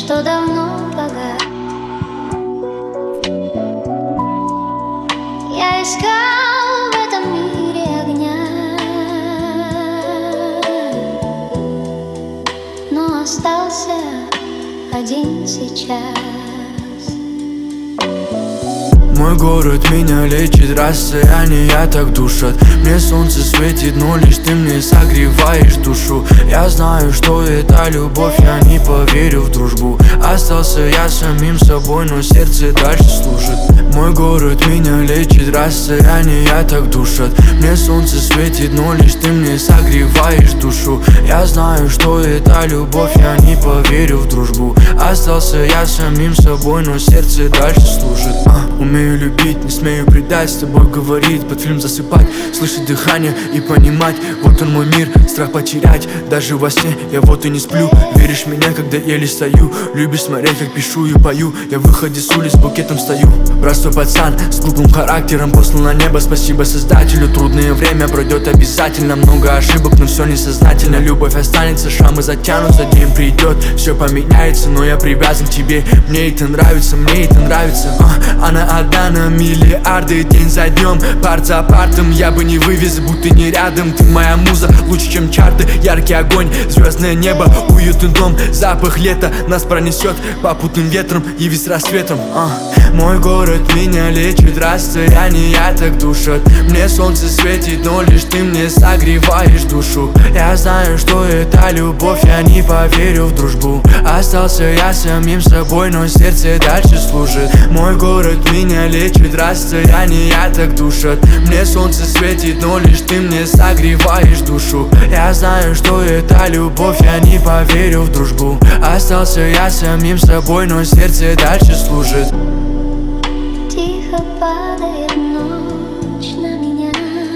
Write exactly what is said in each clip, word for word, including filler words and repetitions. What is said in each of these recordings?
что давно погас. Я искал в этом мире огня, но остался один сейчас. Мой город меня лечит, расстояния так душат. Мне солнце светит, но лишь ты мне согреваешь душу. Я знаю, что это любовь, я не поверю в дружбу. Остался я самим собой, но сердце дальше служит. Мой город меня лечит, расстояния так душат. Мне солнце светит, но лишь ты мне согреваешь душу. Я знаю, что это любовь, я не поверю в дружбу. Остался я самим собой, но сердце дальше служит. а, Умею любить, не смею предать, с тобой говорить, под фильм засыпать, слышать дыхание и понимать, вот он мой мир, страх потерять. Даже во сне я вот и не сплю. Веришь в меня, когда еле стою, любишь смотреть, как пишу и пою. Я в выходе с улиц с букетом стою. Простой пацан с глупым характером послал на небо, спасибо создателю. Трудное время пройдет обязательно, много ошибок, но все несознательно. Любовь останется, шрамы затянутся, день придет, все поменяется, но я привязан к тебе. Мне это нравится, мне это нравится. а, Она одна на миллиарды, день за днем, парт за партом. Я бы не вывез, будто не рядом. Ты моя муза, лучше чем чарты. Яркий огонь, звездное небо, уютный дом. Запах лета нас пронесет попутным ветром и весь рассветом. а. Мой город меня лечит, расстояния так душат. Мне солнце светит, но лишь ты мне согреваешь душу. Я знаю, что это любовь, я не поверю в дружбу. Остался я самим собой, но сердце дальше служит. Мой город меня лечит, расстояния так душат. Мне солнце светит, но лишь ты мне согреваешь душу. Я знаю, что это любовь, я не поверю в дружбу. Остался я самим собой, но сердце дальше служит. Тихо падает ночь на меня,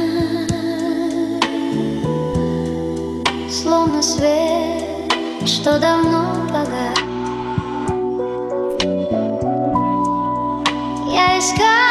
словно свет, что давно погас. Я искал